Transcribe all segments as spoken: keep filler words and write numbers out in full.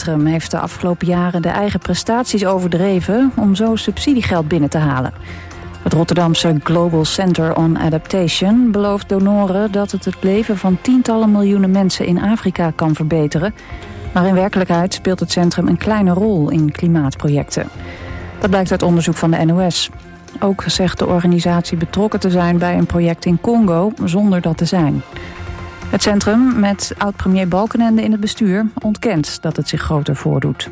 Centrum heeft de afgelopen jaren de eigen prestaties overdreven om zo subsidiegeld binnen te halen. Het Rotterdamse Global Center on Adaptation belooft donoren dat het het leven van tientallen miljoenen mensen in Afrika kan verbeteren. Maar in werkelijkheid speelt het centrum een kleine rol in klimaatprojecten. Dat blijkt uit onderzoek van de N O S. Ook zegt de organisatie betrokken te zijn bij een project in Congo zonder dat te zijn. Het centrum, met oud-premier Balkenende in het bestuur, ontkent dat het zich groter voordoet.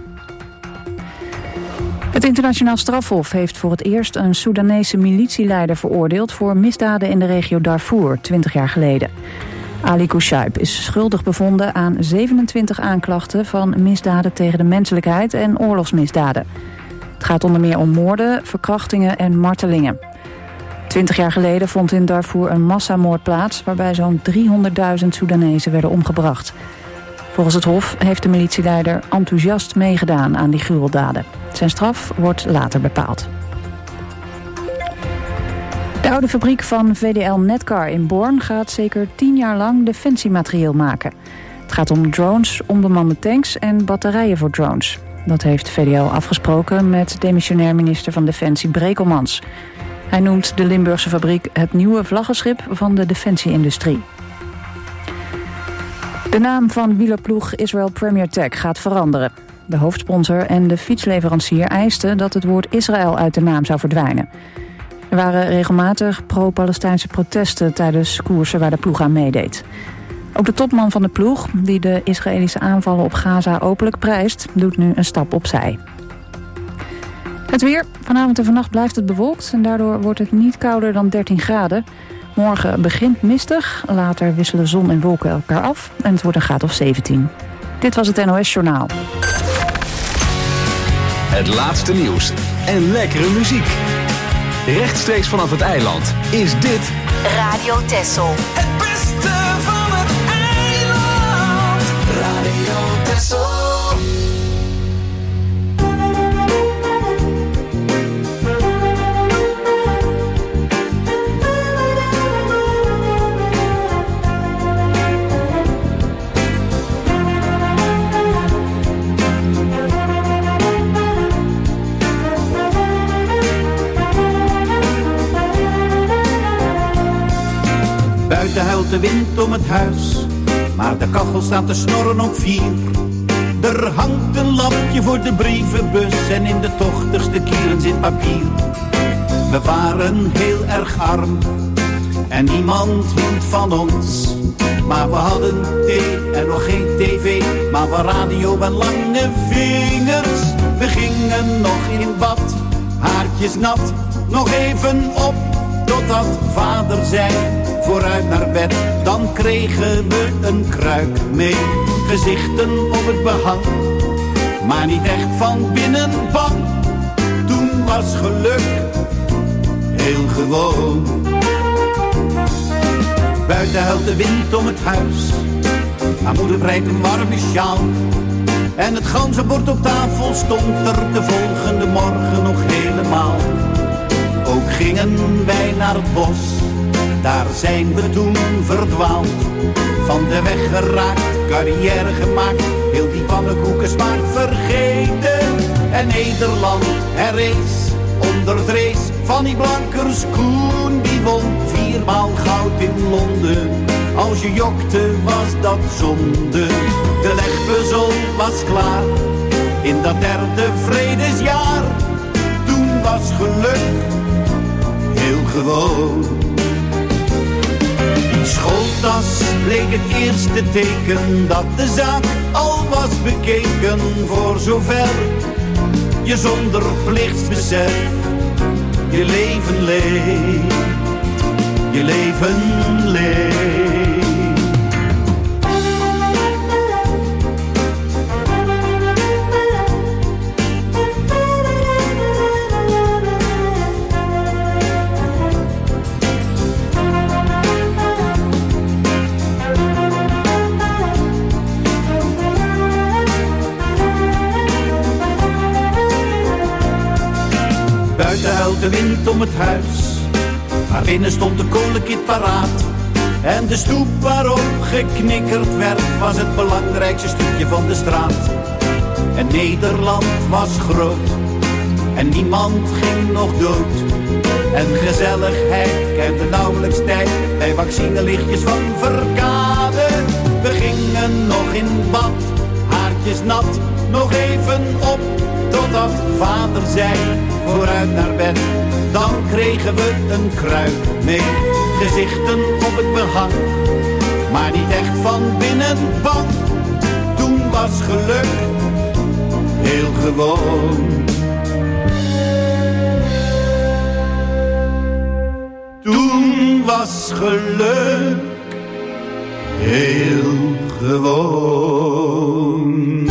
Het internationaal strafhof heeft voor het eerst een Soedanese militieleider veroordeeld voor misdaden in de regio Darfur, twintig jaar geleden. Ali Kushaib is schuldig bevonden aan zevenentwintig aanklachten van misdaden tegen de menselijkheid en oorlogsmisdaden. Het gaat onder meer om moorden, verkrachtingen en martelingen. Twintig jaar geleden vond in Darfur een massamoord plaats waarbij zo'n driehonderdduizend Soedanezen werden omgebracht. Volgens het Hof heeft de militieleider enthousiast meegedaan aan die gruweldaden. Zijn straf wordt later bepaald. De oude fabriek van V D L Netcar in Born gaat zeker tien jaar lang defensiematerieel maken. Het gaat om drones, onbemande tanks en batterijen voor drones. Dat heeft V D L afgesproken met demissionair minister van Defensie Brekelmans. Hij noemt de Limburgse fabriek het nieuwe vlaggenschip van de defensieindustrie. De naam van wielerploeg Israel Premier Tech gaat veranderen. De hoofdsponsor en de fietsleverancier eisten dat het woord Israël uit de naam zou verdwijnen. Er waren regelmatig pro-Palestijnse protesten tijdens koersen waar de ploeg aan meedeed. Ook de topman van de ploeg, die de Israëlische aanvallen op Gaza openlijk prijst, doet nu een stap opzij. Het weer. Vanavond en vannacht blijft het bewolkt en daardoor wordt het niet kouder dan dertien graden. Morgen begint mistig, later wisselen zon en wolken elkaar af en het wordt een graad of zeventien. Dit was het N O S Journaal. Het laatste nieuws en lekkere muziek. Rechtstreeks vanaf het eiland is dit Radio Texel. Het beste van het eiland. Radio Texel. Buiten huilt de wind om het huis, maar de kachel staat te snorren op vier. Er hangt een lampje voor de brievenbus en in de tochtigste kieren zit papier. We waren heel erg arm en niemand hield van ons. Maar we hadden thee en nog geen tv, maar van radio en lange vingers. We gingen nog in bad, haartjes nat, nog even op, totdat vader zei: vooruit naar bed, dan kregen we een kruik mee. Gezichten op het behang, maar niet echt van binnen bang. Toen was geluk heel gewoon. Buiten huilt de wind om het huis, maar moeder breidt een warme sjaal. En het ganzenbord op tafel stond er de volgende morgen nog helemaal. Ook gingen wij naar het bos, daar zijn we toen verdwaald. Van de weg geraakt, carrière gemaakt, heel die pannenkoekensmaak vergeten. En Nederland herrees onder het race van die Blankers Koen. Die won viermaal goud in Londen, als je jokte was dat zonde. De legpuzzel was klaar, in dat derde vredesjaar. Toen was geluk heel gewoon. Die schooltas bleek het eerste teken dat de zaak al was bekeken. Voor zover je zonder plichtsbesef je leven leeft, je leven leeft. Buiten huilt de wind om het huis, maar binnen stond de kolenkit paraat. En de stoep waarop geknikkerd werd, was het belangrijkste stukje van de straat. Nederland was groot en niemand ging nog dood. En gezelligheid kende nauwelijks tijd bij vaccinelichtjes van Verkade. We gingen nog in bad, haartjes nat, nog even op, totdat vader zei, vooruit naar bed. Dan kregen we een kruik mee, gezichten op het behang, maar niet echt van binnen bang. Toen was geluk heel gewoon. Toen was geluk heel gewoon.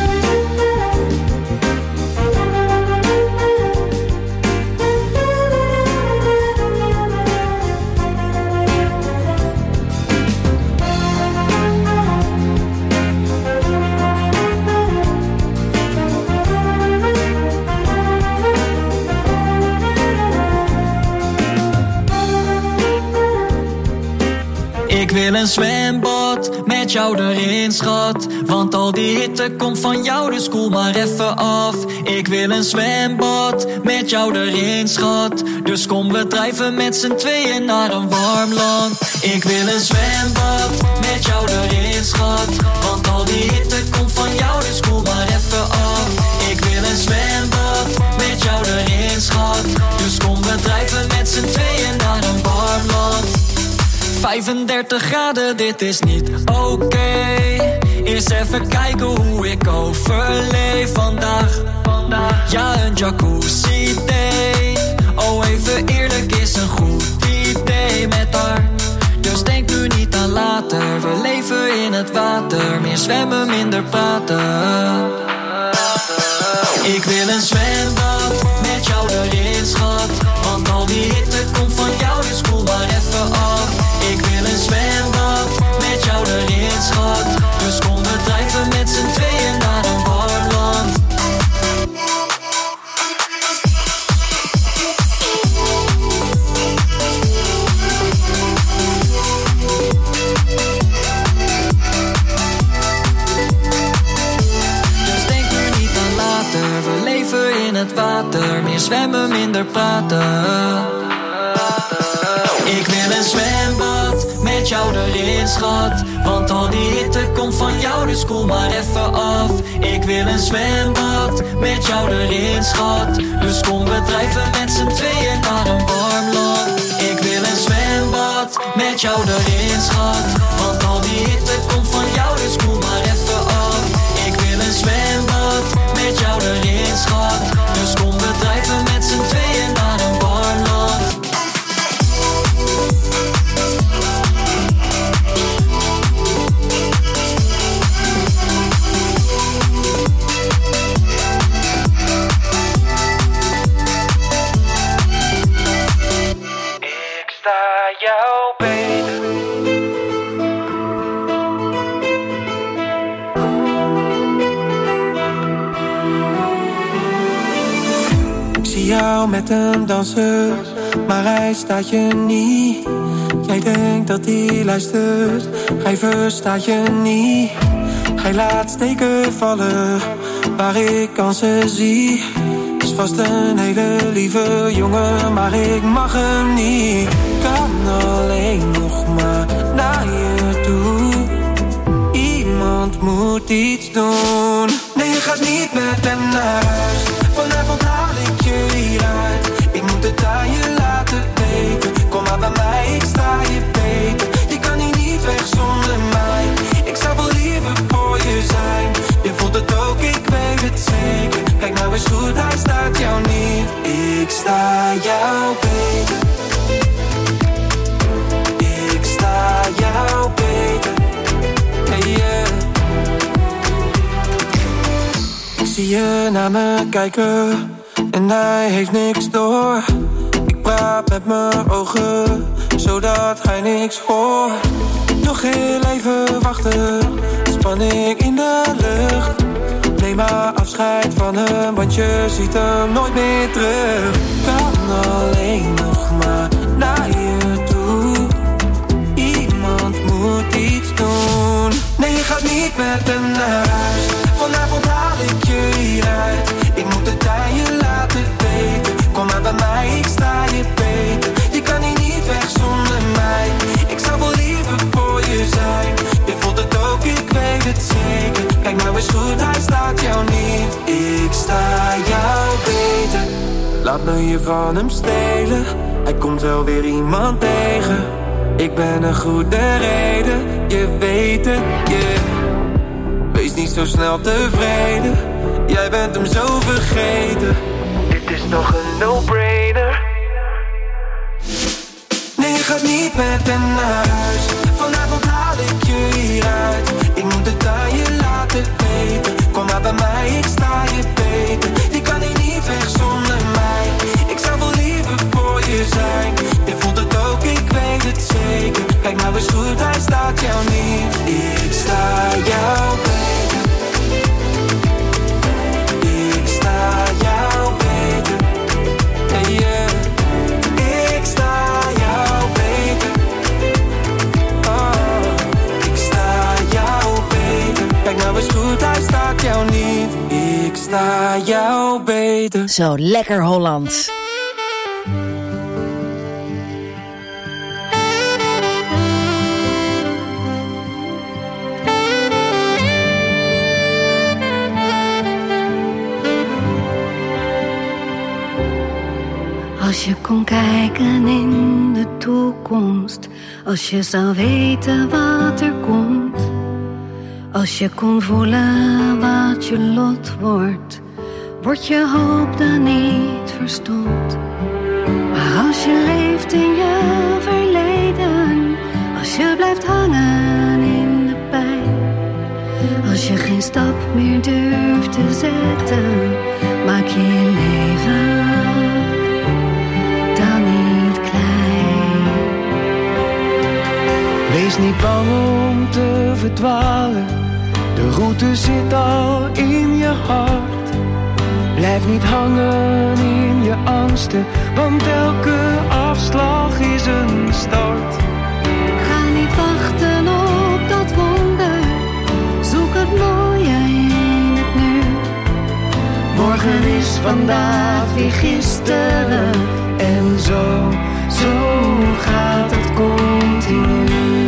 Ik wil een zwembad met jou erin, schat. Want al die hitte komt van jou, dus koel maar even af. Ik wil een zwembad met jou erin, schat. Dus kom we drijven met z'n tweeën naar een warm land. Ik wil een zwembad met jou erin, schat. Want al die hitte komt van jou, dus koel maar even af. Ik wil een zwembad met jou erin, schat. Dus kom we drijven met z'n tweeën naar een warm land. vijfendertig graden, dit is niet oké. Okay. Eerst even kijken hoe ik overleef vandaag. Ja, een jacuzzi day. Oh, even eerlijk is een goed idee met haar. Dus denk nu niet aan later. We leven in het water. Meer zwemmen, minder praten. Ik wil een zwembad met jou erin, schat. Want al die hitte komt van jou, dus koel maar even af. Ik wil een zwembad met jou erin, schat. Dus kom we drijven met z'n tweeën naar een warm land. Dus denk nu niet aan later. We leven in het water. Meer zwemmen, minder praten. Ik wil een zwembad met jou erin, schat. Want al die hitte komt van jou, dus koel maar even af. Ik wil een zwembad met jou erin, schat. Dus kom we drijven met z'n tweeën naar een warm land. Ik wil een zwembad met jou erin, schat. Want al die hitte komt van jou, dus koel maar even af. Ik wil een zwembad met jou erin, schat. Dus kom we drijven met z'n tweeën naar een warm land. Jou met een danser, maar hij staat je niet. Jij denkt dat hij luistert, hij verstaat je niet. Hij laat steken vallen, waar ik kansen zie. Is vast een hele lieve jongen, maar ik mag hem niet. Kan alleen nog maar naar je toe. Iemand moet iets doen. Nee, je gaat niet met hem naar huis. Vanavond haal ik je hieruit. Ik moet het aan je laten weten. Kom maar bij mij, ik sta je beter. Je kan hier niet weg zonder mij. Ik zou wel liever voor je zijn. Je voelt het ook, ik weet het zeker. Kijk nou eens goed, hij staat jou niet. Ik sta jou beter. Ik sta jou beter. Hey yeah. Ik zie je naar me kijken en hij heeft niks door. Ik praat met mijn ogen, zodat hij niks hoort. Nog heel even wachten, spanning in de lucht. Neem maar afscheid van hem, want je ziet hem nooit meer terug. Kan alleen nog maar naar je toe. Iemand moet iets doen. Nee, je gaat niet met hem naar huis. Vanavond haal ik je staat jou niet. Ik sta jou beter. Laat me je van hem stelen. Hij komt wel weer iemand tegen. Ik ben een goede reden. Je weet het, yeah. Wees niet zo snel tevreden. Jij bent hem zo vergeten. Dit is nog een no-brainer. Nee, je gaat niet met hem naar huis. Vanavond haal ik je hieruit. Ik moet het aan je laten weten. Kom maar bij mij, ik sta je beter. Je kan hier niet weg zonder mij. Ik zou wel liever voor je zijn. Je voelt het ook, ik weet het zeker. Kijk nou eens goed, hij staat jou niet. Ik sta jou beter. Ik sta jou beter. Hey, yeah. Ik sta jou beter. Oh, ik sta jou beter. Kijk nou eens goed, hij staat jou niet. Ik sta jou beter. Zo, lekker Hollands. Als je kon kijken in de toekomst, als je zou weten wat er komt, als je kon voelen wat je lot wordt, wordt je hoop dan niet verstomd. Maar als je leeft in je verleden, als je blijft hangen in de pijn, als je geen stap meer durft te zetten, maak je je leven dan niet klein. Wees niet bang om te verdwalen, de route zit al in je hart. Blijf niet hangen in je angsten, want elke afslag is een start. Ga niet wachten op dat wonder, zoek het mooie in het nu. Morgen is vandaag weer gisteren, en zo, zo gaat het continu.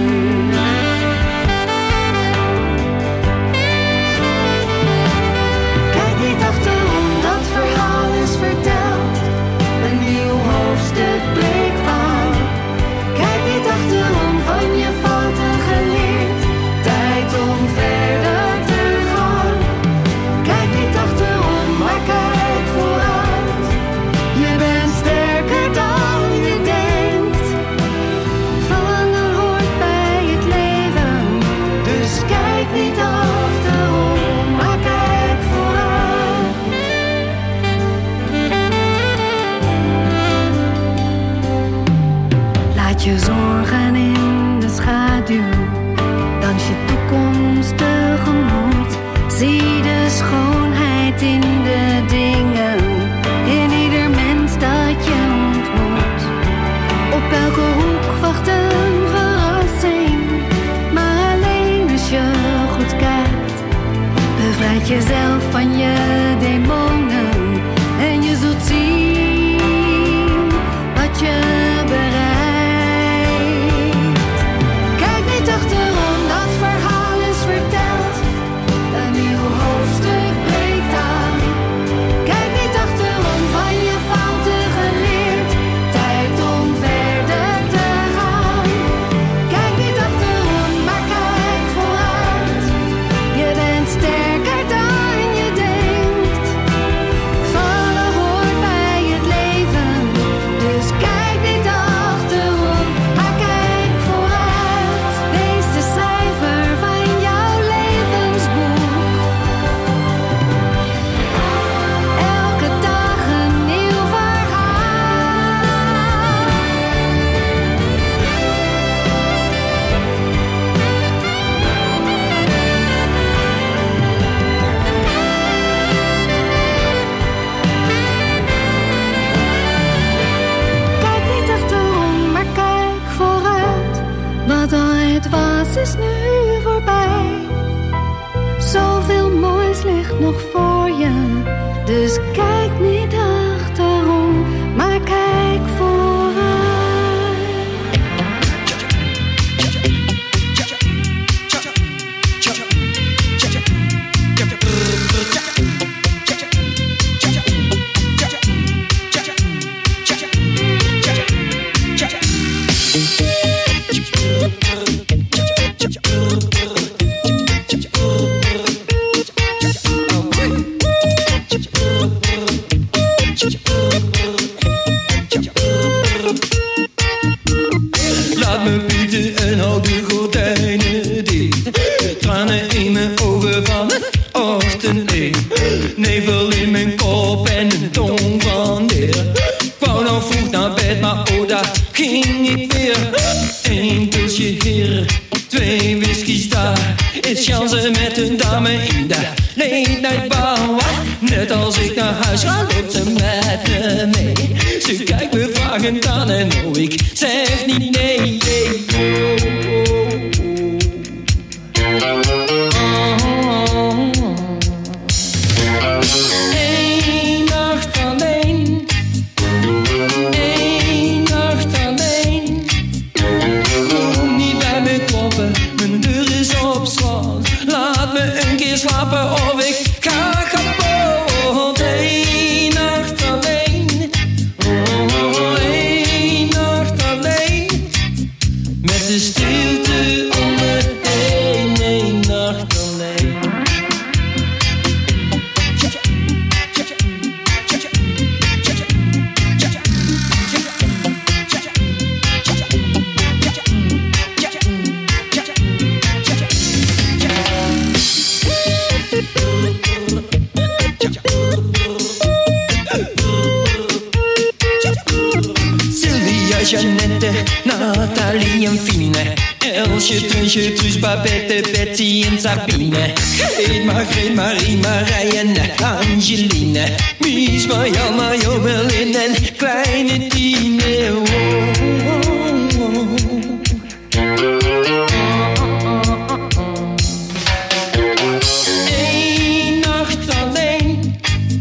Kijk niet achterom, dat verhaal is verteld. Een nieuw hoofdstuk bleek van. Kijk niet achterom, van je fouten geleerd. Tijd om verder te gaan. Kijk niet achterom, maar kijk vooruit. Je bent sterker dan je denkt. Vallen hoort bij het leven, dus kijk niet achterom, maar kijk vooruit. Laat je zorgen in de schaduw, dans je toekomst tegemoet. Zie de schoonheid in de dingen, in ieder mens dat je ontmoet. Op elke hoek wacht een verrassing, maar alleen als je goed kijkt. Bevrijd jezelf van je demonen en je zult zien wat je bereikt. Kijk niet achterom, dat verhaal is verteld. Een nieuw hoofdstuk breekt aan. Kijk niet achterom, van je fouten geleerd. Tijd om verder te gaan. Kijk niet achterom, maar kijk vooruit. Je bent sterker dan je denkt. Vallen hoort bij het leven, dus kijk niet achterom, maar kijk vooruit. Wees de cijfer van jouw levensboek. Elke dag een nieuw verhaal. Kijk niet achterom, maar kijk vooruit. Wat ooit was, is nu voorbij. Zoveel moois ligt nog voor je, dus kijk niet achterom, maar kijk vooruit. Nevel in mijn kop en een tong van leer. Ik wou nou vroeg naar bed, maar oh, daar ging ik weer. Eén pilsje hier, twee whiskies daar. Is chansen met een dame in de late night bar. Net als ik naar huis ga, loopt ze met me mee. Ze kijkt me vragend aan en oh, ik zeg niet nee. Eén nacht alleen. Eén nacht alleen. Kom niet bij me kloppen, mijn deur is op slot. Laat me een keer slapen of ik ga kapot. Eén nacht alleen. Oh, één nacht alleen. Met de stilte om me heen. Eén nacht alleen. Sylvia, Jeannette, Nathalie en Fine. Elsje, Trunsje, Truus, Babette, Betsy en Sabine. Greet, Margreet, Marie, Marij en Angeline. Mies, Marjan, Mario, Berlin en kleine Tine. Oh, oh, oh. Eén nacht alleen.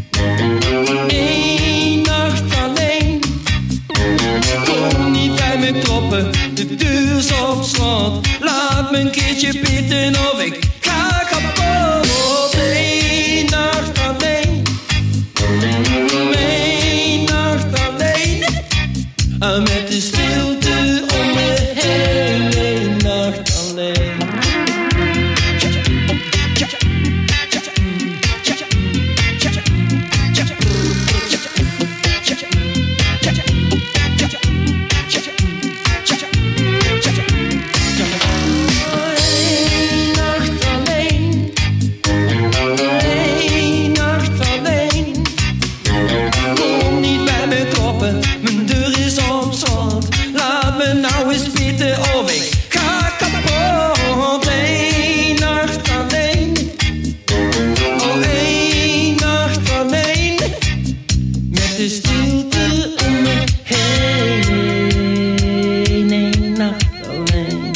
Eén nacht alleen. Kom niet bij me kloppen, de deur is op slot. Laat me een keertje pitten of ik ga kapot. Eén nacht alleen. Eén nacht alleen. Met de stilte om me heen. Eén nacht alleen. Eén nacht alleen. Eén nacht alleen. Kom niet bij me kloppen, mijn deur is op slot. Laat me nou eens pitten of ik ga kapot. Eén nacht alleen. Oh, één nacht alleen. Met de stilte om me heen. Eén nacht alleen.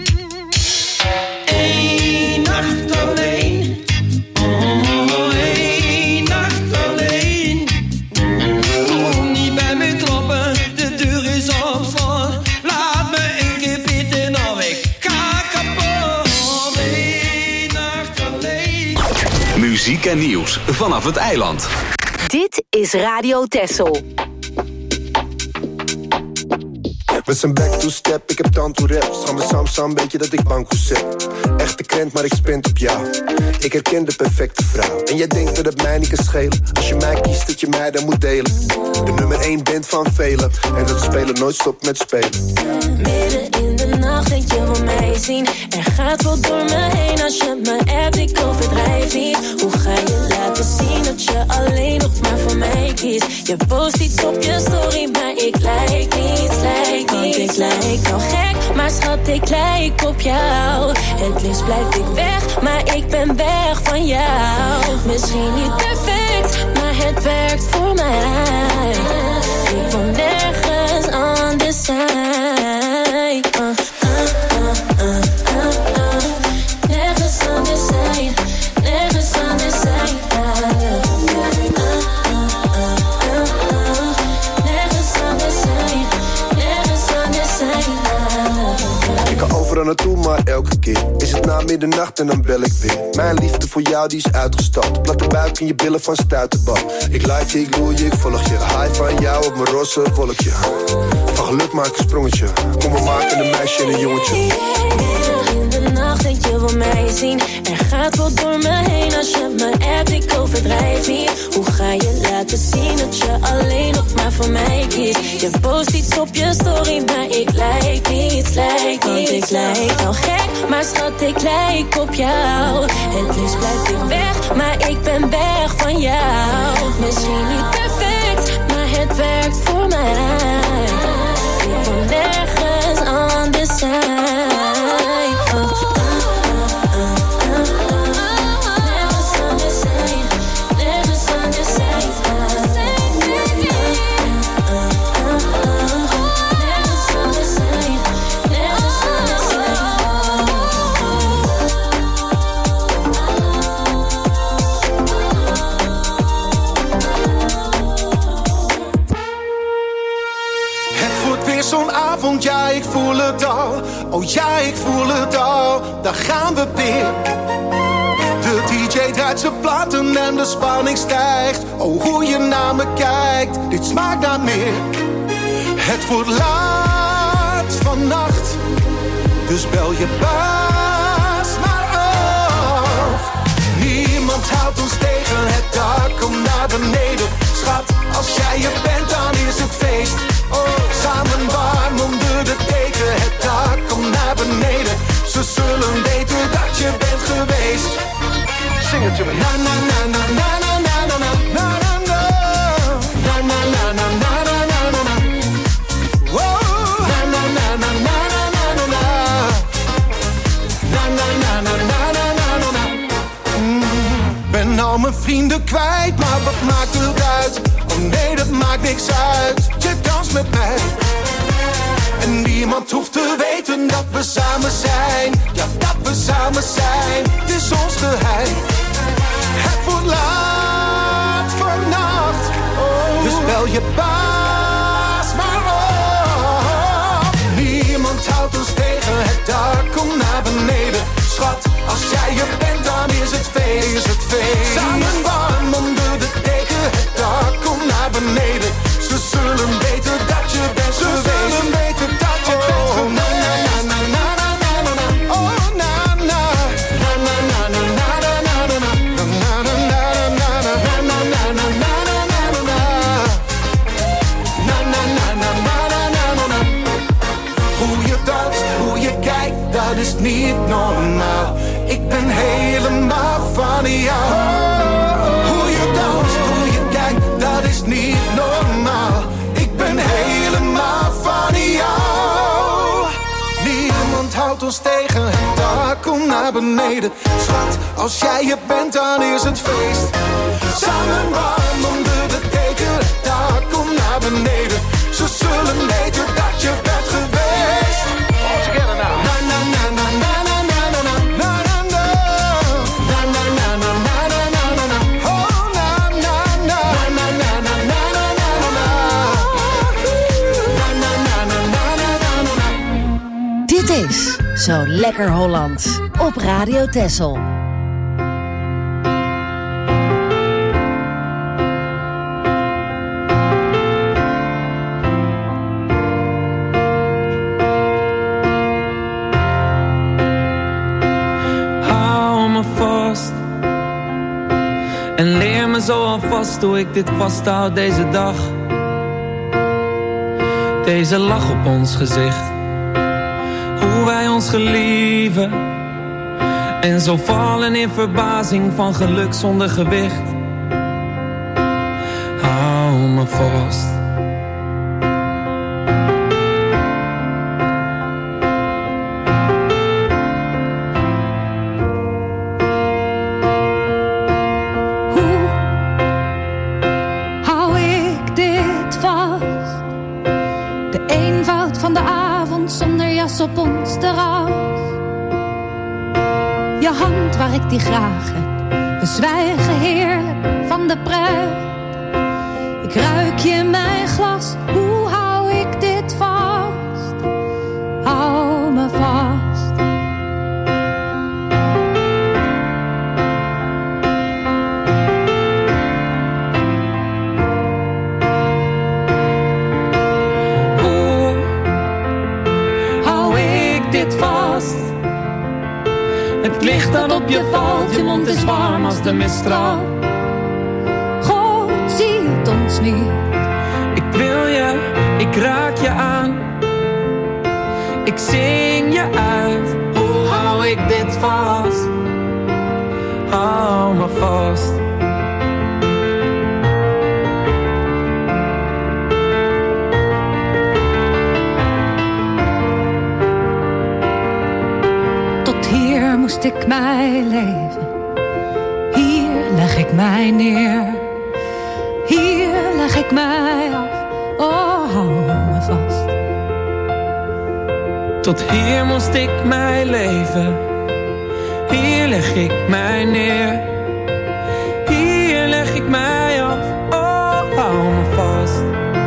Eén nacht alleen. Oh, één nacht alleen. Kom niet bij me kloppen, de deur is op slot. Laat me een keer pitten of ik ga kapot. Eén nacht alleen. Muziek en nieuws vanaf het eiland. Dit is Radio Texel. We zijn back to step, ik heb tanto raps. Ga me Samsam, weet je dat ik bankoes heb. Echte krent, maar ik spint op jou. Ik herken de perfecte vrouw. En jij denkt dat het mij niet kan schelen. Als je mij kiest, dat je mij dan moet delen. De nummer één bent van velen. En dat spelen nooit stopt met spelen. Midden in de nacht denk je wil mij zien. Er gaat wat door me heen als je me appt, ik overdrijf niet. Hoe ga je laten zien dat je alleen nog maar voor mij kiest? Je post iets op je story, maar ik lijk niet, lijk niet. Want ik lijk nou gek, maar schat, ik lijk op jou. Het liefst blijf ik weg, maar ik ben weg van jou. Misschien niet perfect, maar het werkt voor mij. Ik wil nergens anders zijn. Uh, uh, uh, uh, uh, uh. Nergens anders zijn, nergens anders zijn. Uh, uh, uh, uh, uh, uh. Nergens anders zijn, nergens anders zijn. Uh, Ik ga overal naartoe, maar elke keer is het na middernacht en dan bel ik weer. Mijn liefde voor jou, die is uitgestald. Platte buik in je billen van stuiterbal. Ik like je, ik roei je, ik volg je. High van jou op mijn roze wolkje. Van geluk maak ik een sprongetje. Kom, we maken een meisje en een jongetje. in de nacht denk je wil mij zien. Er gaat wat door me heen als je me appt, ik overdrijf niet. Hoe ga je laten zien dat je alleen nog maar voor mij kiest? Je post iets op je story, maar ik like niet, like niet. Want ik lijk nou gek, maar maar schat, ik lijk op jou. Het liefst blijf ik weg, maar ik ben weg van jou. Misschien niet perfect, maar het werkt voor mij. Ik wil nergens anders zijn. Oh. Zo'n avond, ja, ik voel het al. Oh ja, ik voel het al. Daar gaan we weer. De D J draait zijn platen en de spanning stijgt. Oh, hoe je naar me kijkt, dit smaakt naar meer. Het wordt laat vannacht, dus bel je baas maar af. Niemand houdt ons tegen, het dak komt naar beneden. Schat, als jij je bent, dan is het feest. Oh, samen warm onder de deken. Het dak komt naar beneden. Ze zullen weten dat je bent geweest. Zing het, jongen. Na na na na na na na na na na na na na na na na na na na na. Wow. Na na na na na na na na na. Na na na na na na na na na. Ben al mijn vrienden kwijt, maar wat maakt het uit? Oh nee, dat maakt niks uit. Je danst met mij. En niemand hoeft te weten dat we samen zijn. Ja, dat we samen zijn. Het is ons geheim. Het wordt laat vannacht. Oh. Dus bel je baas maar op. Niemand houdt ons tegen. Het dak komt naar beneden. Schat, als jij er bent, dan is het feest. Is het feest. Samen warm onder de deken. Het dak komt naar beneden. Ze zullen weten dat je bent Ze geweest. Ze zullen weten dat je oh, bent geweest. Na na na na na na na na. Oh na na. Na na na na na na na na na. Na na na na na na. Na na na na na na na na. Na na na na na na na na. Hoe je danst, hoe je kijkt, dat is niet normaal. Ik ben helemaal van jou. Hoe je danst, hoe je kijkt, dat is niet normaal. Ik ben helemaal van jou. Niemand houdt ons tegen, het dak komt naar beneden. Schat, als jij er bent, dan is het feest. Samen warm onder de deken, het dak komt naar beneden. Ze zullen weten dat je bent geweest. All together now. Na na na na na na na na na na na na na na na na na na na. Oh na na na na na na na na na na na na na na na na. Dit is Zo Lekker Hollands op Radio Texel. En leer me zo alvast hoe ik dit vasthoud deze dag. Deze lach op ons gezicht. Hoe wij ons gelieven. En zo vallen in verbazing van geluk zonder gewicht. Hou me vast. Op ons terras. Je hand waar ik die graag heb. We zwijgen heerlijk van de pret. Ik ruik je in mijn glas. Hoe hou ik dit vast? Hou me vast. Het licht dat op je valt, je mond is warm als de mistral. God ziet ons niet. Ik wil je, ik raak je aan. Ik zing je uit. Hoe hou ik moest ik mijn leven. Hier leg ik mij neer. Hier leg ik mij af. Oh, hou me vast. Tot hier moest ik mijn leven. Hier leg ik mij neer. Hier leg ik mij af. Oh, hou me vast.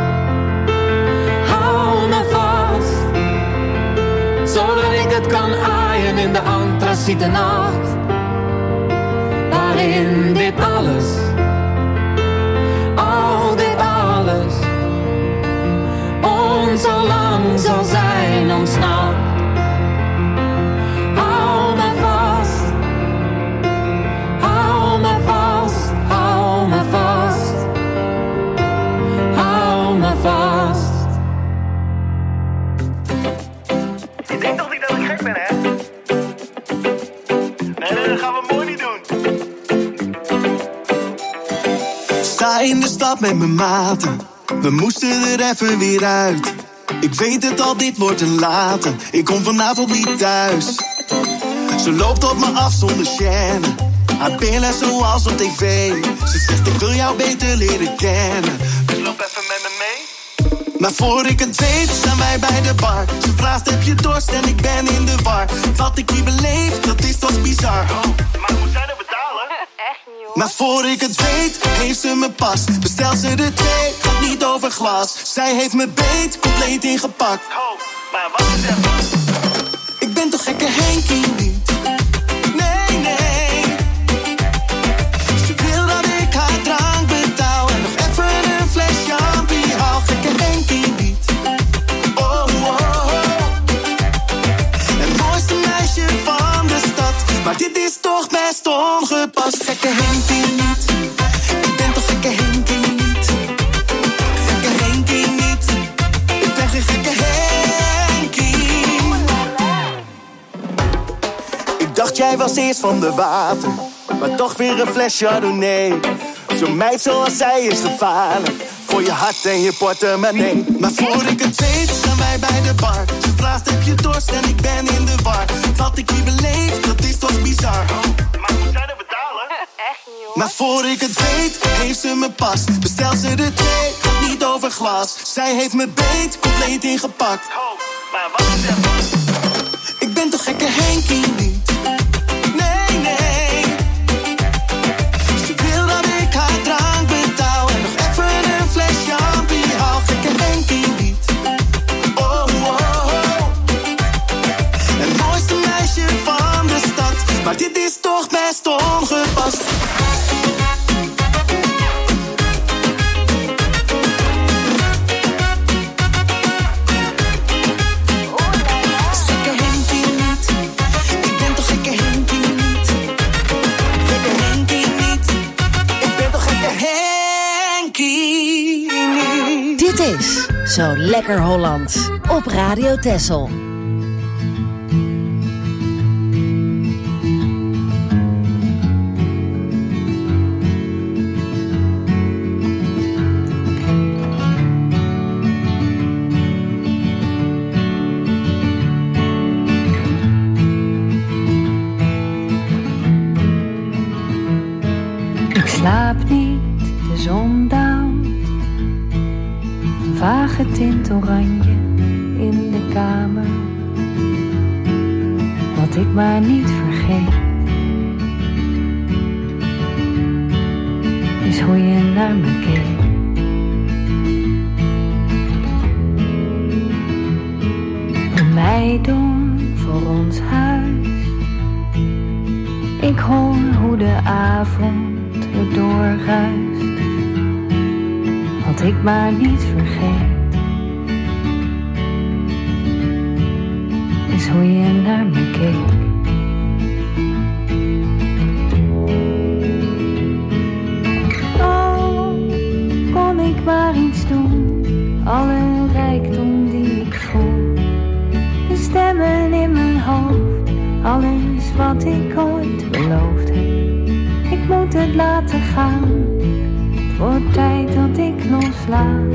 Hou me vast. Zodat ik het kan aaien in de antraciete nacht. Waarin dit alles, al dit alles, ons zo lang zal zijn ontsnapt. Hou me vast, hou me vast, hou me vast, hou me vast. Je denkt toch niet dat ik gek ben, hè? Nee, nee, dat gaan we mooi niet doen. Sta in de stad met mijn maten. We moesten er even weer uit. Ik weet het al, dit wordt een late. Ik kom vanavond niet thuis. Ze loopt op me af zonder chaîne. Haar billen zoals op tv. Ze zegt ik wil jou beter leren kennen. Dus loop even met me mee. Maar voor ik het weet staan wij bij de bar. Ze vraagt heb je dorst en ik ben in de war. Wat ik hier beleef, dat is toch bizar. Oh, maar moet zij dat betalen? Echt niet, hoor. Maar voor ik het weet, heeft ze me pas. Bestelt ze er twee, gaat niet over glas. Zij heeft me beet, compleet ingepakt. Oh, maar wat is er? Ik ben toch gekke Henkie niet? Nee, nee. Ze wil dat ik haar drank betaal. En nog even een fles champagne haal. Gekke Henkie niet. Oh, oh, oh. Het mooiste meisje van de stad. Maar dit is toch best ongepast. Gekke Henkie niet. Ik ben toch gekke Henkie niet. Gekke Henkie niet. Ik ben geen gekke Henkie. Ik dacht jij was eerst van de water. Maar toch weer een fles Chardonnay. Zo'n meid zoals zij is gevaarlijk. Voor je hart en je portemonnee. Maar voor ik het weet staan wij bij de bar. Ze vraagt heb je dorst en ik ben in de war. Wat ik hier beleef, dat is toch bizar. Oh, maar moet zij dat betalen? Echt niet, hoor. Maar voor ik het weet, heeft ze me pas. Bestelt ze er twee, gaat niet over glas. Zij heeft me beet, compleet ingepakt. Oh, maar wat is er? Ik ben toch gekke Henkie niet? Nee, nee. Ze wil dat ik haar drank betaal. En nog even een fles champagne haal. Gekke Henkie niet. Oh, oh, oh. Het mooiste meisje van de stad. Maar dit is toch best ongepast. Dit is Zo Lekker Hollands op Radio Texel. Ik slaap niet, de zon daalt. Een vage tint oranje in de kamer. Wat ik maar niet vergeet, is hoe je naar me keek. De meidon voor ons huis. Ik hoor hoe de avond erdoor ruist. Wat ik maar niet vergeet, is hoe je naar me keek. Oh, kon ik maar iets doen, alle rijkdom die ik voel. De stemmen in mijn hoofd, alles wat ik ooit beloofd heb. Ik moet het laten gaan, het wordt tijd dat ik loslaat.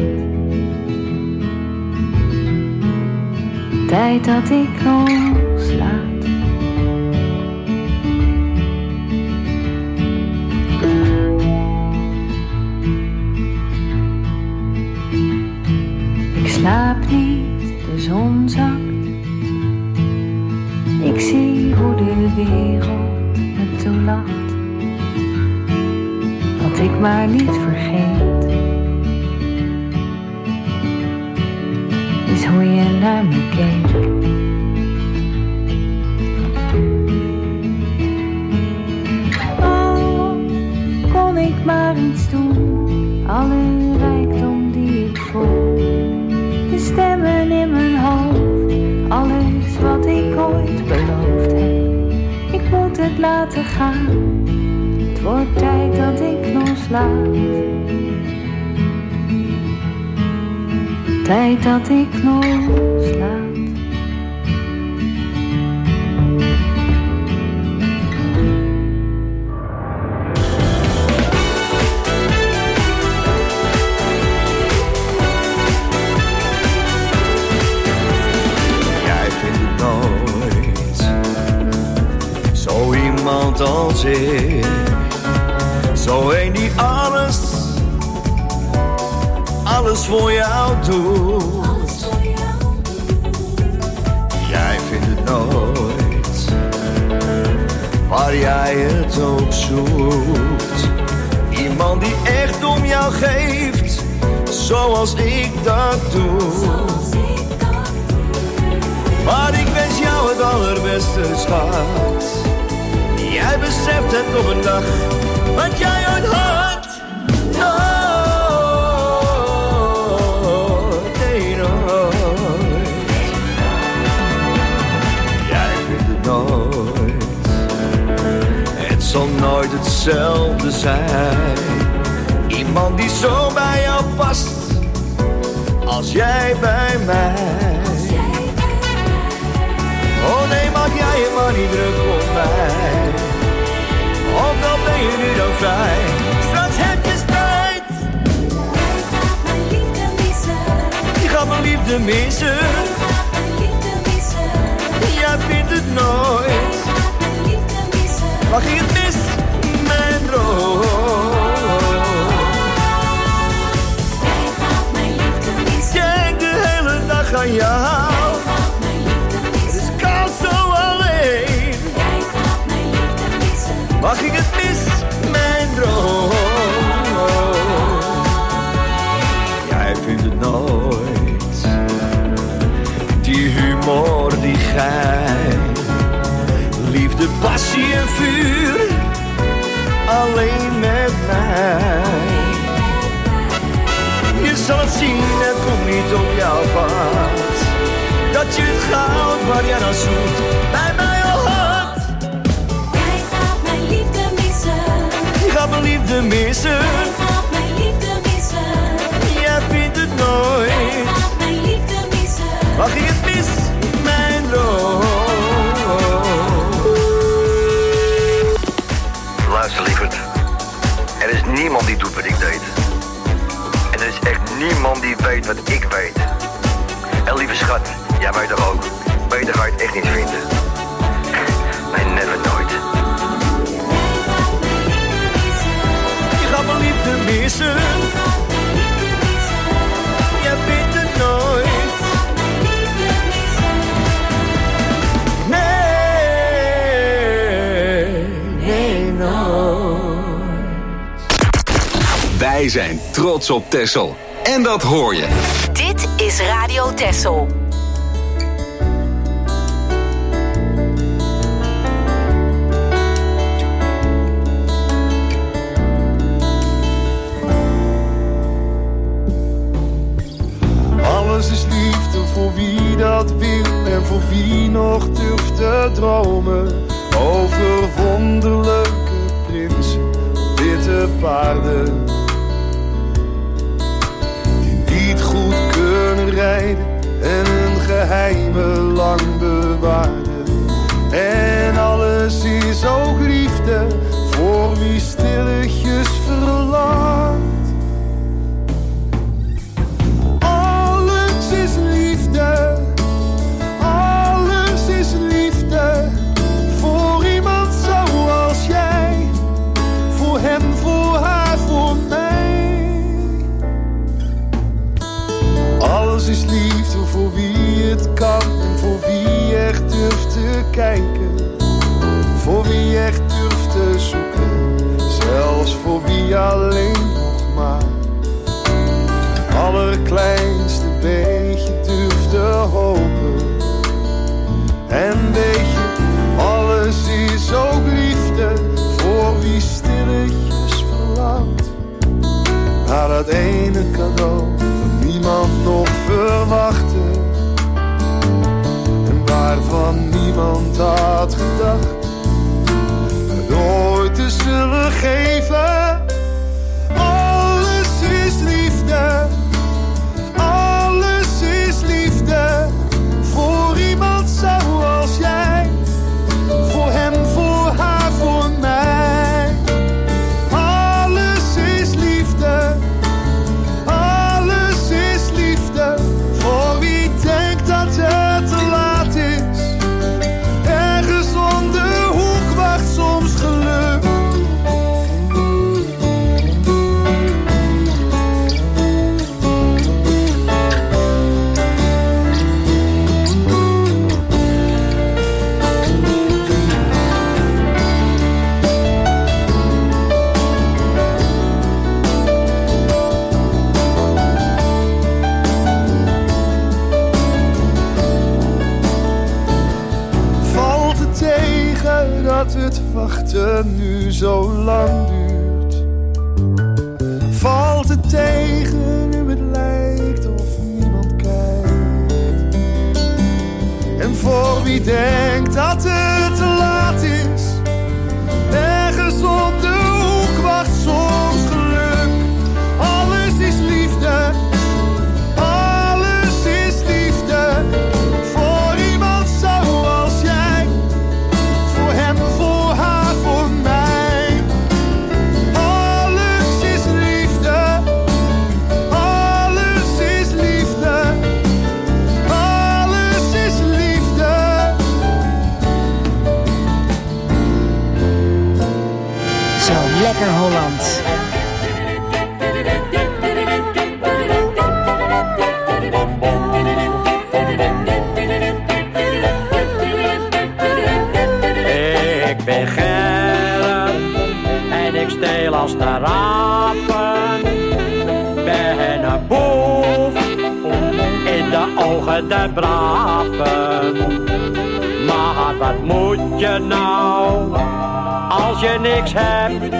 Tijd dat ik loslaat. slaap niet, de zon zakt. Ik zie hoe de wereld me toelacht. Wat ik maar niet vergeet, is hoe je naar me keek. Oh, kon ik maar iets doen, alle rijkdom die ik voel. De stemmen in mijn hoofd, alles wat ik ooit beloofd heb. Ik moet het laten gaan, het wordt tijd dat ik loslaat. Tijd dat ik loslaat. Als ik, zo een die alles, alles voor jou doet. Jij vindt het nooit, waar jij het ook zoekt. Iemand die echt om jou geeft, zoals ik dat doe. Maar ik wens jou het allerbeste, schat. Jij beseft het op een dag, wat jij ooit had. Nooit, nee, nooit. Jij vindt het nooit. Het zal nooit hetzelfde zijn. Iemand die zo bij jou past, als jij bij mij. Oh nee, maak jij je maar niet druk op mij. Ook al ben je nu dan vrij, straks heb je spijt. Je gaat mijn liefde missen. Jij vindt het nooit. Maar ging het mis, mijn droom. Denk de hele dag aan jou. Mag ik het mis, mijn droom? Jij vindt het nooit. Die humor, die gein. Liefde, passie en vuur. Alleen met mij. Je zal het zien, het komt niet op jouw pad. Dat je het goud waar jij naar zoekt, bij mij al had. Je gaat mijn liefde missen. Jij gaat mijn liefde missen. Jij vindt het nooit. Jij gaat mijn liefde missen. Mag ik het mis, mijn droom? Luister lieverd. Er is niemand die doet wat ik deed. En er is echt niemand die weet wat ik weet. En lieve schat, jij weet er ook. Beter ga je het echt niet vinden. Nee, never nooit. Mijn liefde missen. Jij vindt het nooit. Nee, nee, nooit. Wij zijn trots op Texel. En dat hoor je. Dit is Radio Texel. Alles is liefde voor wie dat wil en voor wie nog durft te dromen. Over wonderlijke prinsen, witte paarden. Die niet goed kunnen rijden en hun geheimen lang bewaren. En alles is ook liefde voor wie stilletjes verlangt. Alles is liefde, alles is liefde. Voor iemand zoals jij, voor hem, voor haar, voor mij. denken. Voor wie echt durft te zoeken, zelfs voor wie alleen nog maar allerkleinste beetje durft te hopen. En weet je, alles is ook liefde voor wie stilletjes verlangt naar dat ene cadeau dat niemand nog verwachtte en waarvan niemand had gedacht het ooit te zullen geven. Alles is liefde, alles is liefde voor iemand zoals jij, voor hem, voor haar, voor mij. Alles is liefde, alles is liefde voor wie denkt dat het te laat is. Ergens om de hoek wacht soms geluk. Valt het tegen dat het wachten nu zo lang duurt? Valt het tegen nu het lijkt of niemand kijkt? En voor wie denkt dat het te laat is, ergens om de hoek wacht soms geluk. Alles is liefde, alles is liefde voor iemand zoals jij, voor hem, voor haar, voor mij. Alles is liefde, alles is liefde, alles is liefde. Zo lekker Holland. Ik ben Gerrit en ik steel als de raven. Ben een boef in de ogen der braven. Maar wat moet je nou als je niks hebt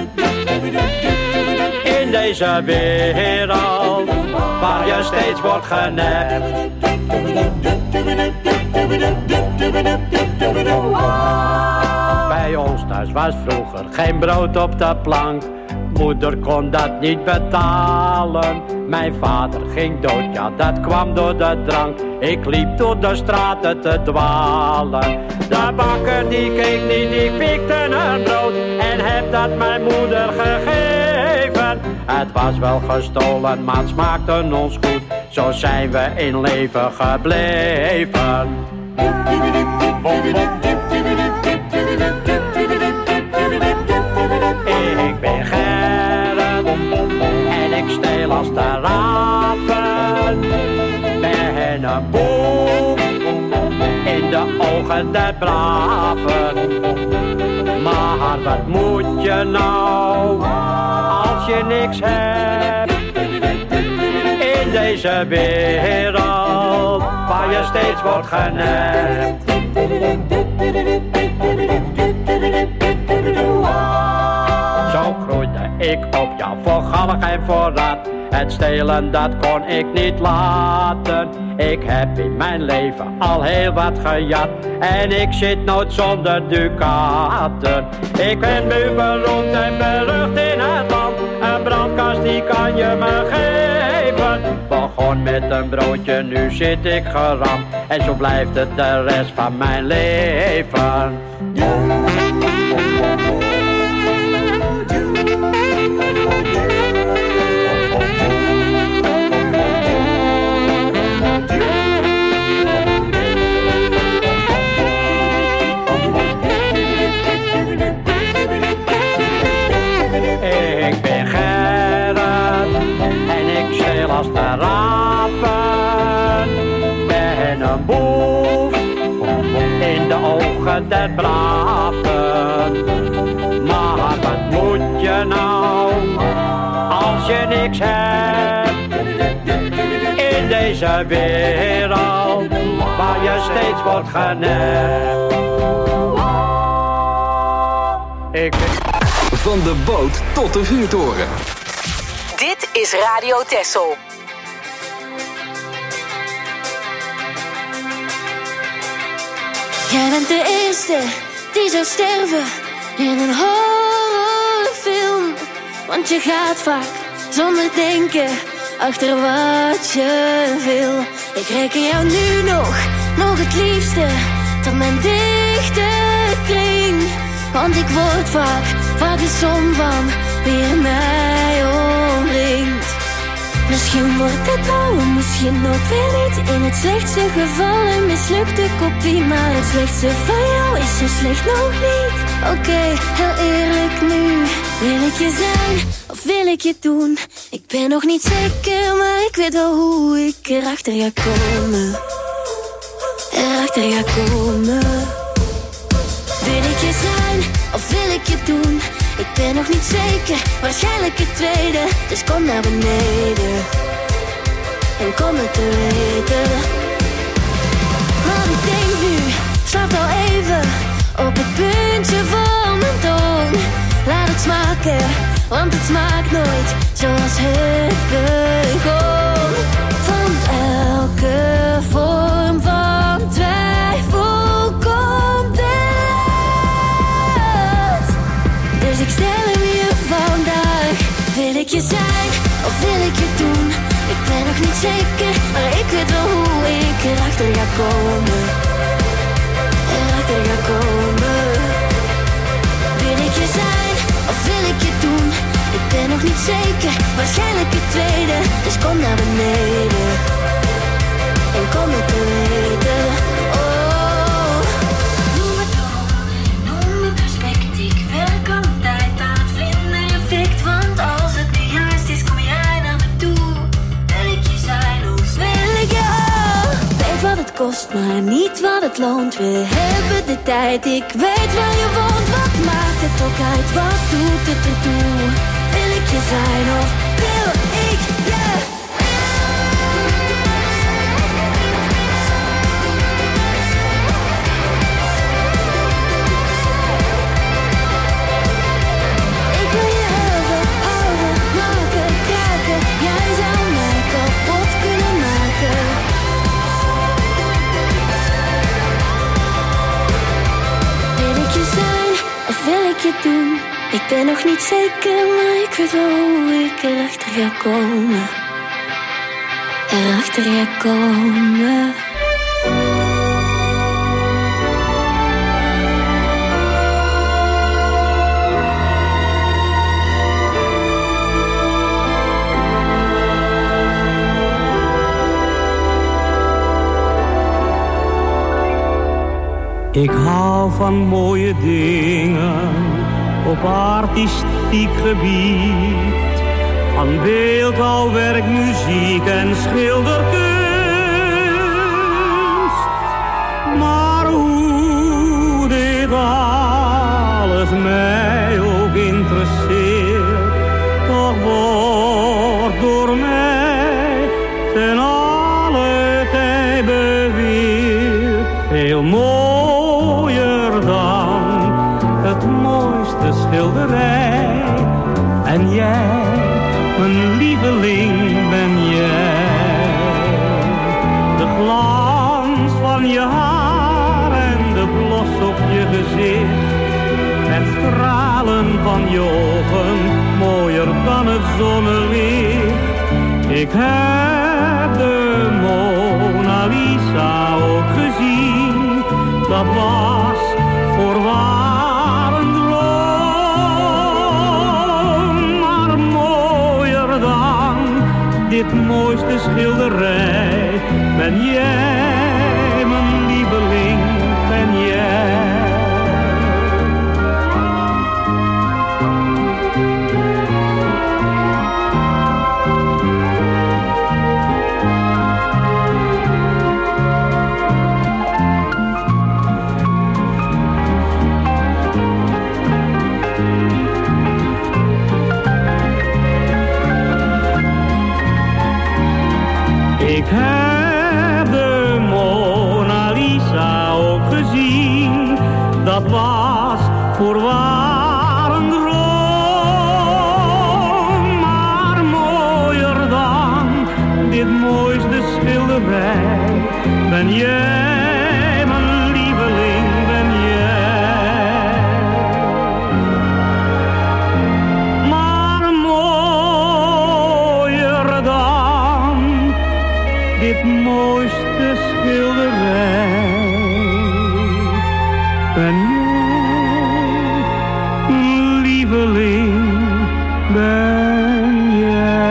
in deze wereld waar je steeds wordt genept? Bij ons thuis was vroeger geen brood op de plank. Moeder kon dat niet betalen. Mijn vader ging dood, ja dat kwam door de drank. Ik liep door de straten te dwalen. De bakker die keek niet, die pikte een brood en heb dat mijn moeder gegeven. Het was wel gestolen, maar het smaakte ons goed. Zo zijn we in leven gebleven. Ik ben Gerrit en ik steel als de raven. Ben een boef in de ogen der braven. Maar wat moet je nou als je niks hebt in deze wereld waar je steeds wordt genept? Zo groeide ik op, ja, voor galg en voor rat. Het stelen, dat kon ik niet laten. Ik heb in mijn leven al heel wat gejat en ik zit nooit zonder ducaten. Ik ben nu beroemd en berucht in het land. Een brandkast die kan je me geven. Begon met een broodje, nu zit ik geramd. En zo blijft het de rest van mijn leven. Ik ben Gerrit en ik steel als de raven. Ben een boef in de ogen leven der braven. Maar wat moet je nou, als je niks hebt, in deze wereld, waar je steeds wordt genept. Ik... Van de boot tot de vuurtoren. Dit is Radio Texel. Jij bent de eerste die zou sterven in een horrorfilm. Want je gaat vaak zonder denken achter wat je wil. Ik reken jou nu nog, nog het liefste tot mijn dichte kring. Want ik word vaak, vaak de som van wie er mij omringt. Misschien wordt het nou, misschien ook weer niet. In het slechtste geval een mislukte kopie. Maar het slechtste van jou is zo slecht nog niet. Oké, okay, heel eerlijk nu. Wil ik je zijn, of wil ik je doen? Ik ben nog niet zeker, maar ik weet wel hoe ik erachter ga komen. Erachter ga komen. Wil ik je zijn, of wil ik je doen? Ik ben nog niet zeker, waarschijnlijk het tweede. Dus kom naar beneden en kom het te weten. Want ik denk nu, slaap al even op het puntje van mijn tong. Laat het smaken, want het smaakt nooit zoals het begon. Van elke vorm van twijfel komt het. Dus ik stel hem je vandaag. Wil ik je zijn, of wil ik je doen? Ik ben nog niet zeker, maar ik weet wel hoe ik erachter ga komen. Erachter ga komen. Wil ik je zijn, of wil ik je doen? Ik ben nog niet zeker, waarschijnlijk het tweede. Dus kom naar beneden en kom het te weten. Oh, noem het op, noem het respect. Ik werk altijd aan het vlindereffect. Want als het nu juist is, kom jij naar me toe. Wil ik je zijn, of wil ik je al? Weet wat het kost, maar niet wat het loont. We hebben de tijd, ik weet waar je woont. Wat maakt het ook uit, wat doet het ertoe? Wil ik je zijn, of wil ik je? Ik wil je hebben, houden, maken, kraken. Jij zou mij kapot kunnen maken. Wil ik je zijn, of wil ik je doen? Ik ben nog niet zeker, maar ik weet wel hoe ik erachter ga komen. Erachter ga komen. Ik hou van mooie dingen op artistiek gebied, van beeldhouwwerk, muziek en schilderkunst. Maar hoe dit alles mij ook interesseert, toch wordt door mij ten alle tijde beweerd veel mooier dan het mooiste schilderij. En jij, mijn lieveling, ben jij. De glans van je haar en de blos op je gezicht, het stralen van je ogen, mooier dan het zonnelicht. Ik heb de Mona Lisa ook gezien, dat was voorwaar een droom. Maar mooier dan dit mooiste schilderij ben jij, mijn lieveling, ben jij. Ik heb de Mona Lisa ook gezien. Dat was voorwaar een droom. Maar mooier dan dit mooiste schilderij ben jij, mijn lieveling, ben jij. Maar mooier dan dit mooiste schilderij ben jij, mijn lieveling, ben jij.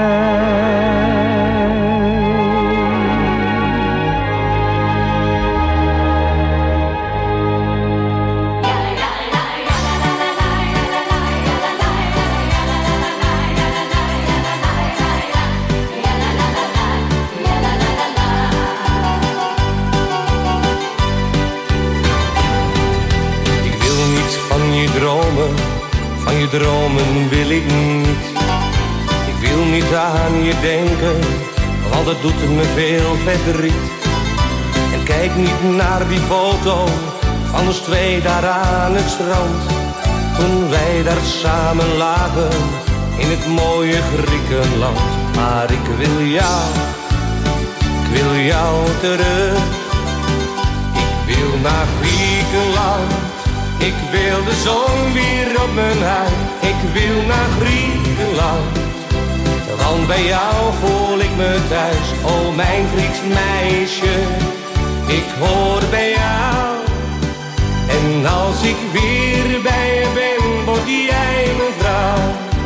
Dromen, van je dromen wil ik niet. Ik wil niet aan je denken, want het doet me veel verdriet. En kijk niet naar die foto van ons twee daar aan het strand. Toen wij daar samen lagen, in het mooie Griekenland. Maar ik wil jou, ik wil jou terug. Ik wil naar Griekenland. Ik wil de zon weer op mijn huid, ik wil naar Griekenland. Want bij jou voel ik me thuis, oh mijn Grieks meisje. Ik hoor bij jou. En als ik weer bij je ben, word jij mijn vrouw.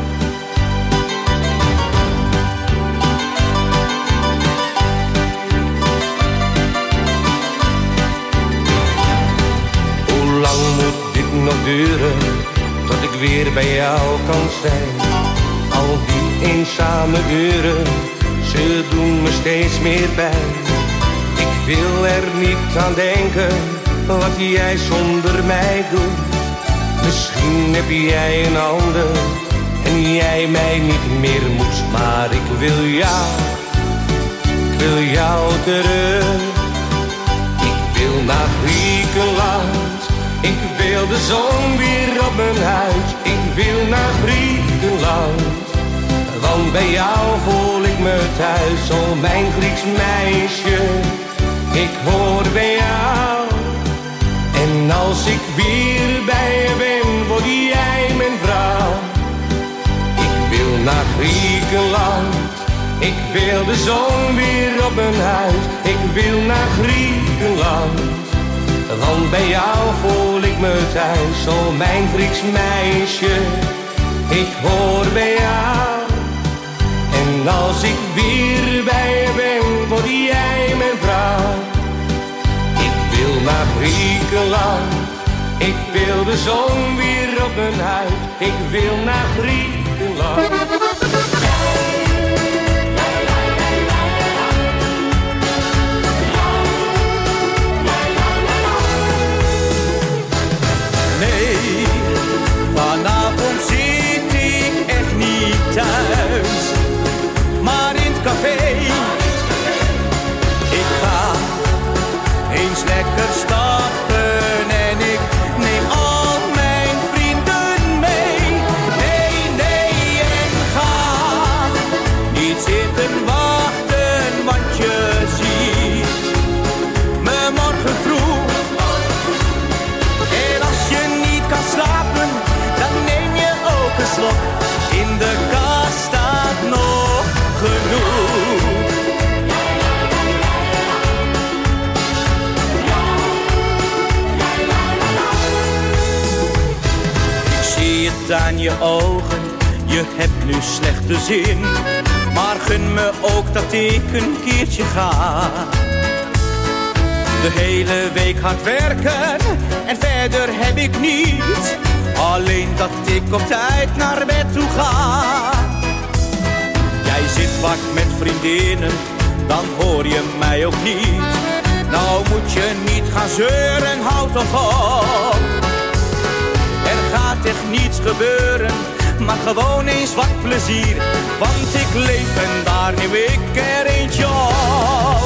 Hoe lang moet nog duren, tot ik weer bij jou kan zijn. Al die eenzame uren, ze doen me steeds meer pijn. Ik wil er niet aan denken, wat jij zonder mij doet. Misschien heb jij een ander, en jij mij niet meer moet. Maar ik wil jou, ik wil jou terug. Ik wil naar Griekenland. Ik wil de zon weer op mijn huid, ik wil naar Griekenland. Want bij jou voel ik me thuis, oh mijn Grieks meisje. Ik hoor bij jou. En als ik weer bij je ben, word jij mijn vrouw. Ik wil naar Griekenland. Ik wil de zon weer op mijn huid, ik wil naar Griekenland. Want bij jou voel ik me thuis, oh mijn Grieks meisje. Ik hoor bij jou. En als ik weer bij je ben, word jij mijn vrouw. Ik wil naar Griekenland. Ik wil de zon weer op mijn huid. Ik wil naar Griekenland. Vanavond zit ik echt niet thuis, maar in het café. Ik ga eens lekker stappen en ik neem al mijn vrienden mee. Nee, nee, en ga niet zitten wachten, want je ziet me morgen vroeg. En als je niet kan slapen, dan neem je ook een slok. In de kast staat nog genoeg. Ik zie het aan je ogen, je hebt nu slechte zin. Maar gun me ook dat ik een keertje ga. De hele week hard werken en verder heb ik niets. Alleen dat ik op tijd naar bed toe ga. Jij zit vaak met vriendinnen, dan hoor je mij ook niet. Nou moet je niet gaan zeuren, houd toch op. Er gaat echt niets gebeuren, maar gewoon eens wat plezier. Want ik leef en daar neem ik er eentje op.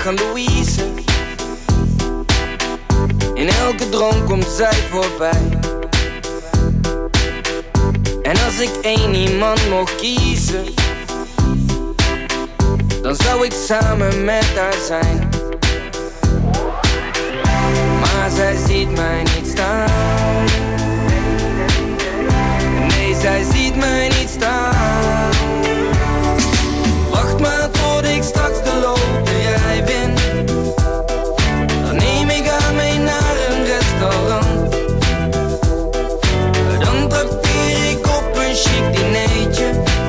aan Louise. In elke droom komt zij voorbij. En als ik één iemand mocht kiezen, dan zou ik samen met haar zijn. Maar zij ziet mij niet staan. Nee, zij ziet mij niet staan. Wacht maar tot ik straks de loterij win. Dan neem ik haar mee naar een restaurant. Dan trakteer ik op een chic dinertje.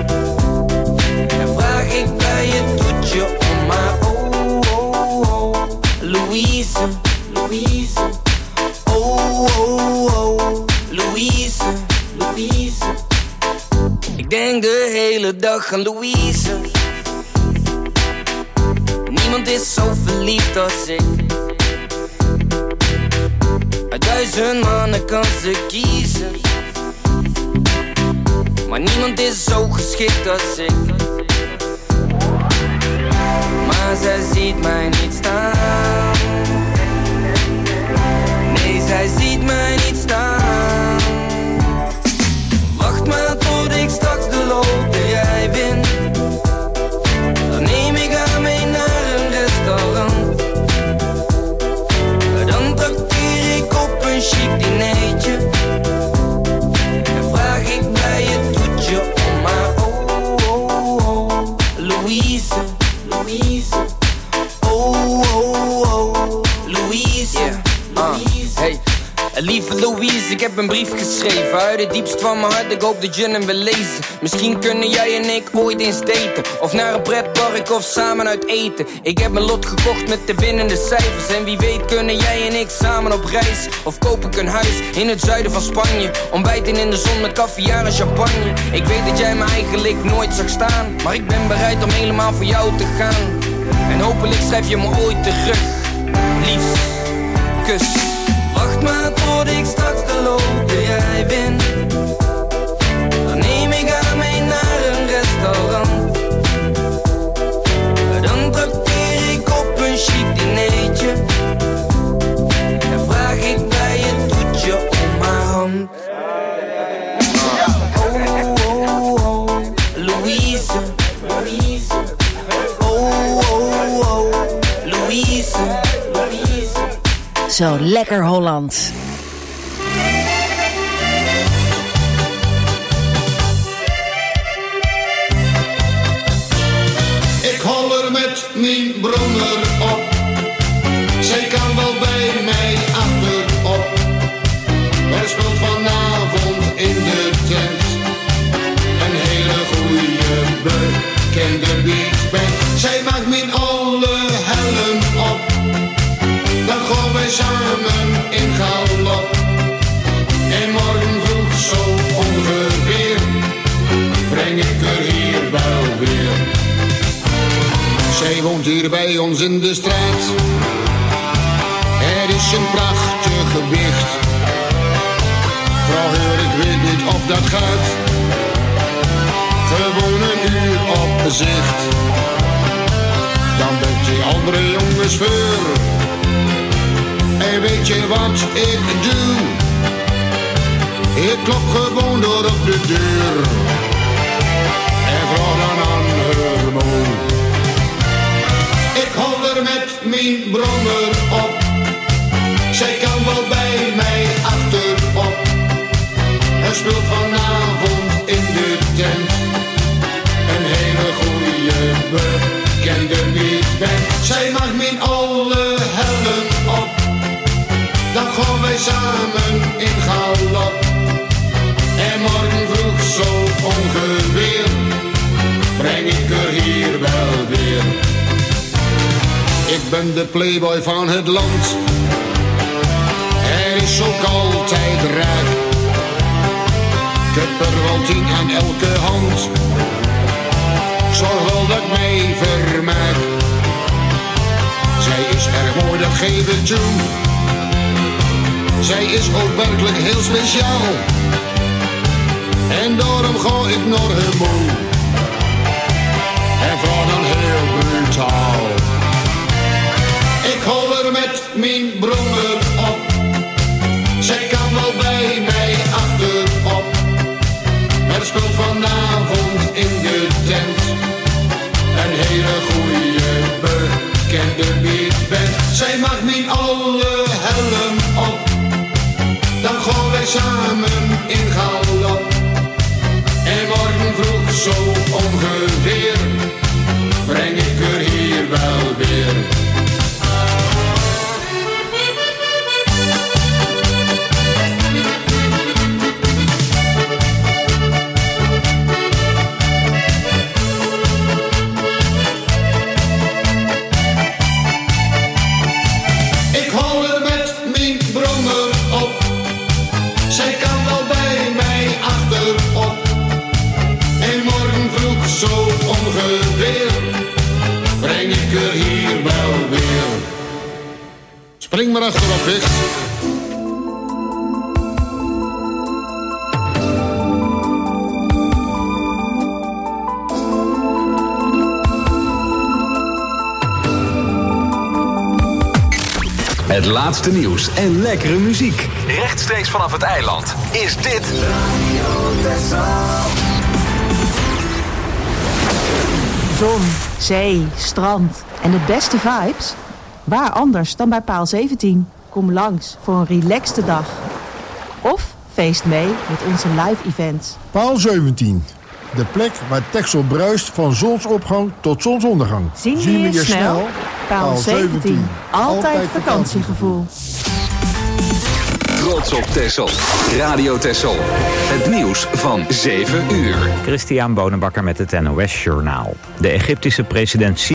En vraag ik bij het toetje om maar oh, oh, oh. Louise, Louise. Oh, oh, oh. Louise, Louise. Ik denk de hele dag aan Louise. Niemand is zo verliefd als ik. Uit duizend mannen kan ze kiezen. Maar niemand is zo geschikt als ik. Maar zij ziet mij niet staan. Nee, zij ziet mij niet staan. Wacht maar tot ik straks de loterij win. Dan neem ik haar mee naar een restaurant. Dan trakteer ik op een chic dinertje. En vraag ik bij het toetje om maar oh, oh, oh. Louise, Louise. Oh, oh, oh. Louise, yeah. uh, hey. Lieve Louise, ik heb een brief geschreven uit het diepst van mijn hart, ik hoop dat je hem wil lezen. Misschien kunnen jij en ik ooit eens daten, of naar een pretpark of samen uit eten. Ik heb mijn lot gekocht met de winnende cijfers. En wie weet kunnen jij en ik samen op reis. Of koop ik een huis in het zuiden van Spanje, ontbijten in de zon met caviar en champagne. Ik weet dat jij me eigenlijk nooit zag staan, maar ik ben bereid om helemaal voor jou te gaan. En hopelijk schrijf je me ooit terug. Liefst, kus. Wacht maar tot ik straks de loterij win. Dan neem ik haar mee naar een restaurant. Dan trakteer ik op een chic dinertje. En vraag ik bij het toetje om haar hand. Oh, oh, oh, Louise, Louise. Oh, oh, oh, Louise, Louise. Zo lekker Hollands. Ik hol er met mijn brommer op. Zij kan wel bij mij achterop. Er speelt vanavond in de tent een hele goede bekende beatband. Zij maakt mijn alle helm op. Dan gaan wij samen in galop. En morgen vroeg zo ongeveer breng ik er hier wel weer. Zij woont hier bij ons in de straat. Er is een prachtig gewicht. Vrouw Heur, ik weet niet of dat gaat. Gewoon een uur op gezicht. Dan bent die andere jongens voor. En weet je wat ik doe? Ik klop gewoon door op de deur. En vraag dan aan haar moe. Ik hol er met mijn brommer op. Zij kan wel bij mij achterop. Er speelt vanavond in de tent een hele goede bekende beatband. Zij mag mijn alle helm op. Dan gaan wij samen in galop. En morgen vroeg zo ongeveer breng ik er hier wel weer. Ik ben de playboy van het land. Er is ook altijd raak. Ik heb er wel tien aan elke hand. Ik zorg wel dat ik mij vermaak. Zij is erg mooi, dat geef ik toe. Zij is ook werkelijk heel speciaal. En daarom ga ik naar haar moe. En vraag dan heel brutaal. hele goede bekende beatband. Zij mag mijn alle helm op, dan gaan wij samen in galop. En morgen vroeg zo ongeveer, breng ik er hier wel weer. Zo ongeveer, breng ik er hier wel weer. Spring maar achterop, Vic. Het laatste nieuws en lekkere muziek. Rechtstreeks vanaf het eiland is dit... Zon, zee, strand en de beste vibes? Waar anders dan bij Paal zeventien? Kom langs voor een relaxte dag. Of feest mee met onze live events. Paal zeventien. De plek waar Texel bruist van zonsopgang tot zonsondergang. Zien we je, je snel? snel? Paal zeventien. Altijd, Altijd vakantiegevoel. Trots op Texel. Radio Texel. Het nieuws van zeven uur. Christian Bonenbakker met het N O S Journaal. De Egyptische president